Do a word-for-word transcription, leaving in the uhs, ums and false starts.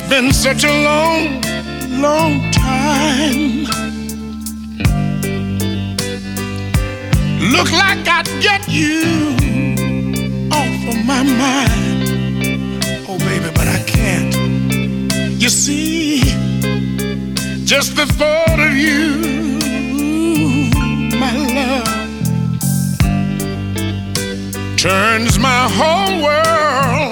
been such a long, long time. Look like I'd get you off of my mind. Oh, baby, but I can't. You see, just the thought of you